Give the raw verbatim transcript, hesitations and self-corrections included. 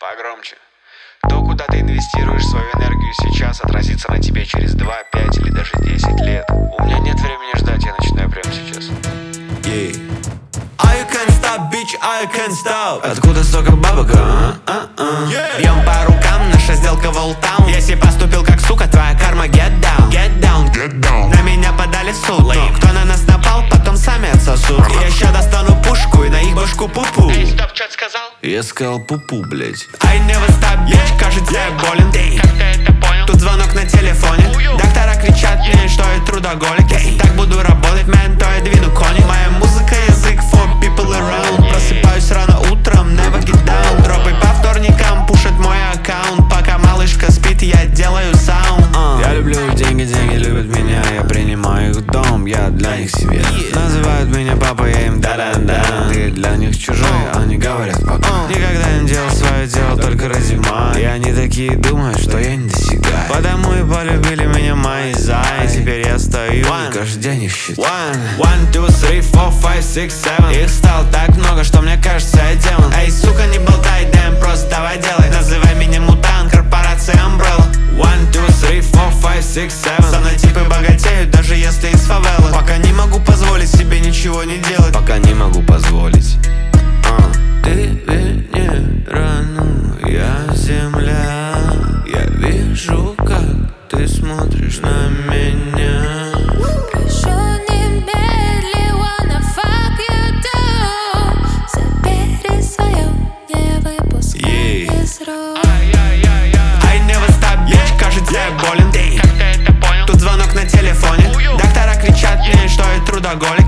Погромче. То, куда ты инвестируешь свою энергию сейчас, отразится на тебе через два, пять или даже десять лет. У меня нет времени ждать, я начинаю прямо сейчас. Yeah. I can't stop, bitch, I can't stop. Откуда столько бабок? А? А -а. Yeah. Бьем по рукам, наша сделка в Олтаун. Если поступил как сука, твоя карма get down. Get down, get down. На меня подали суд, но кто на нас напал, потом сами отсосут. uh -huh. Я ща достану пушку и на их башку пупу. Эй, стоп, что ты сказал? Я сказал пупу, блять. I never stop, bitch, кажется я болен. Как ты это понял? Тут звонок на телефоне. Доктора кричат мне, что я трудоголик. Если так буду работать, man, то я двину кони. Моя музыка язык for people around. Просыпаюсь рано утром, never get down. Дропы по вторникам пушат мой аккаунт. Пока малышка спит, я делаю саунд. uh. Я люблю деньги, деньги любят меня. Я принимаю их в дом, я для них себе. yeah. Называют меня папа, я им да-да-да. Ты для них чужой, они говорят пока. uh. Никогда не делал свое дело только ради мая. И они такие думают, что я не достигаю. Потому и полюбили меня мои зайцы. Теперь я стою и каждый день их считаю. One, one, two, three, four, five, six, seven. Их стало так много, что мне кажется, я демон. Эй, сука, не болтай, дэм, просто давай делай. Называй меня мутант, корпорация Umbrella. One, two, three, four, five, six, seven. Со мной типы богатеют, даже если из фавелы. Пока не могу позволить себе ничего не делать. Пока не могу позволить. uh. Ты Венера, ну я земля. Я вижу, как ты смотришь на меня. Болен. Как ты это понял? Тут звонок на телефоне. Доктора кричат мне, что я трудоголик.